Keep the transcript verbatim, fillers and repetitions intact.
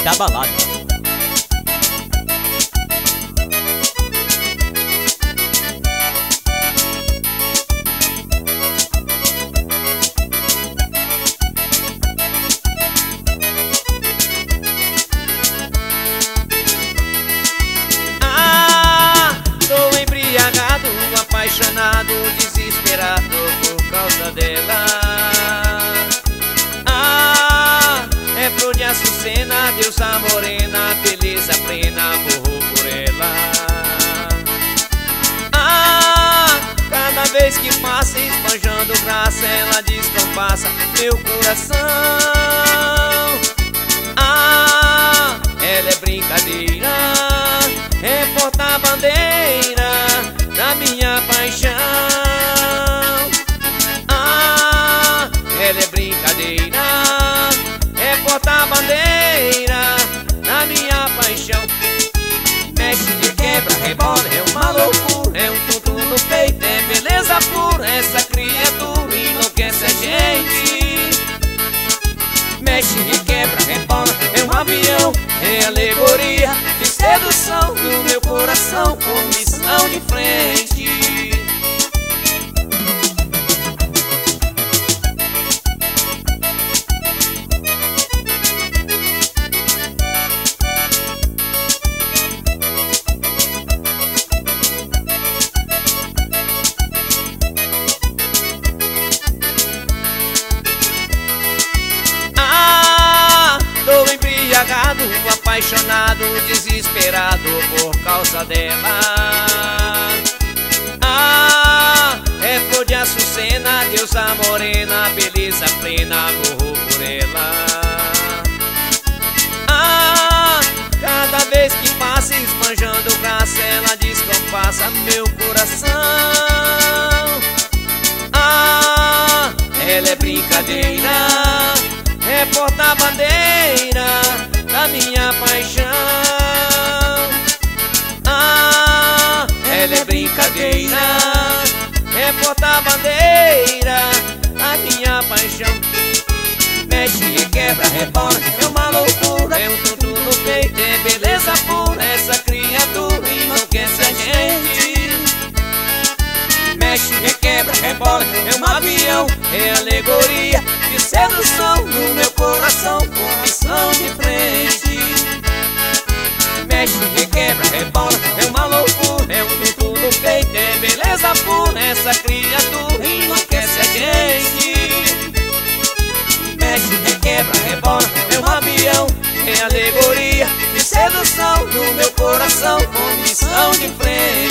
da balada. Apaixonado, desesperado por causa dela. Ah, é flor de açucena, deusa morena, beleza plena, morro por ela. Ah, cada vez que passa esbanjando graça, ela descompassa meu coração. Ah, ela é brincadeira, é porta-bandeira da minha paixão. Ah, ela é brincadeira, é porta-bandeira da minha paixão. Mexe e quebra, rebola, é uma loucura, é um tonto no peito, é beleza pura. Essa criatura enlouquece a gente. Mexe e quebra, rebola, é um avião, é alegoria de sedução no meu coração, com missão de frente. Apaixonado, desesperado por causa dela. Ah, é flor de açucena, deusa morena, beleza plena, morro por ela. Ah, cada vez que passa esbanjando graça, ela descompassa meu coração. Ah, ela é brincadeira, é porta-bandeira da minha paixão. Ah, ela é brincadeira, é porta-bandeira da minha paixão. Mexe e quebra, rebola, é uma loucura, é um tonto no peito, é beleza pura. Essa criatura enlouquece a gente. Mexe e quebra, rebola, é um avião, é alegoria de sedução no meu coração, com missão de frente. Mexe e quebra, rebola, é uma loucura, é um tonto no peito, é beleza pura. Essa criatura enlouquece a gente. Mexe e quebra, rebola, é um avião, é alegoria de sedução no meu coração, com missão de frente.